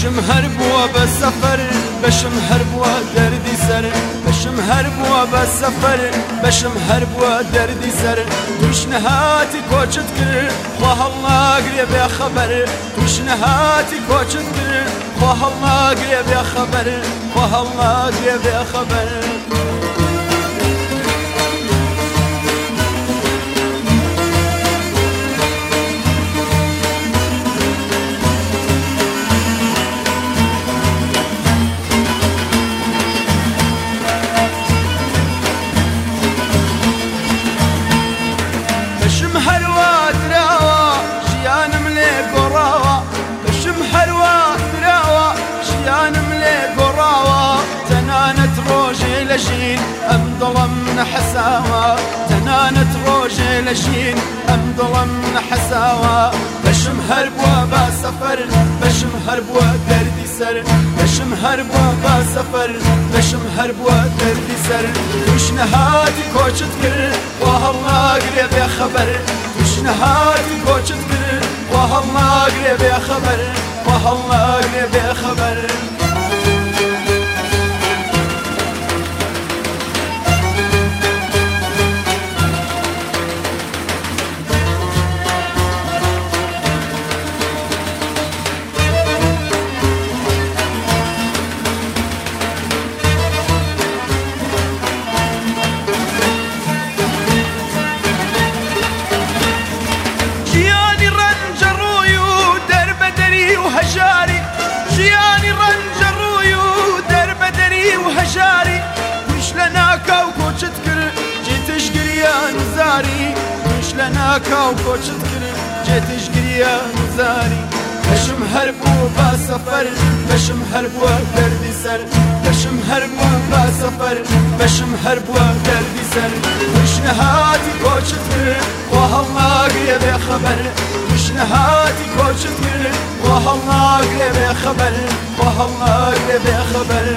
بشم هربوا بالسفر بشم هربوا دردي سر بشم هربوا بالسفر بشم هربوا دردي سر توش نهاتي كوچت كر خواه الله قريب يا خبر توش نهاتي كوچت كر خواه الله قريب يا خبر خواه الله قريب يا خبر بشم هروا دراوا شيانم لي قراوا بشم هروا دراوا شيانم لي قراوا تنانت روجي لشين ام ظلمنا حساوا تنانت روجي لشين ام ظلمنا حساوا بشم هربوا بسفر بشم هربوا دردي سر بشم هربوا بسفر بشم هربوا دردي سر وش نهاتي كوچت كر واه الله قريب يا خبر وش نهاتي كوچت كر واه الله قريب يا خبر واه الله قريب يا خبر وهجاري جياني رنجروي ودرب دري وهجاري وش لنا كوكو تذكر جيت شقريا نزاري وش لنا كوكو تذكر جيت شقريا نزاري بشم هربوا بسفر بشم هربوا دردي سر بشم هربوا بسفر بشم هربوا دردي سر وش نهاتي كوچت كر واه الله قريب يا خبر وش نهاتي كوچت كر واه الله قريب يا خبر واه الله قريب يا خبر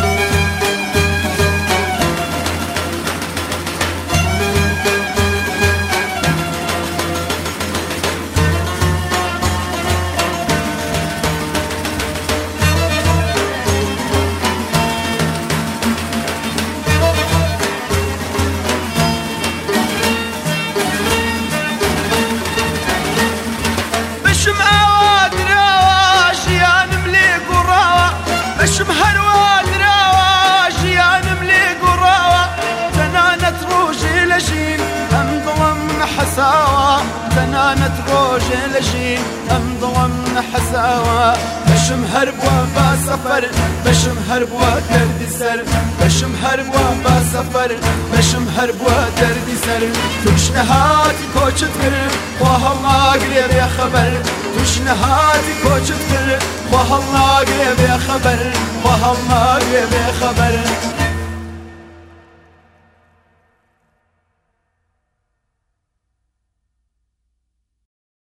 بشم اواد روا جيان ملي قراوا بشم هروا دراوا جيان ملي قراوا تنانت روجي لجين ام ظلمنا حساوا تنانت روجي لجين ام ظلمنا حساوا بشم هربوا بسفر بشم هربوا دردي سر بشم هربوا بسفر بشم هربوا دردي سر توش نهاتي كوچت كر واه الله قريب يا خبر توش نهاتي كوچت كر واه الله قريب يا خبر واه الله قريب يا خبر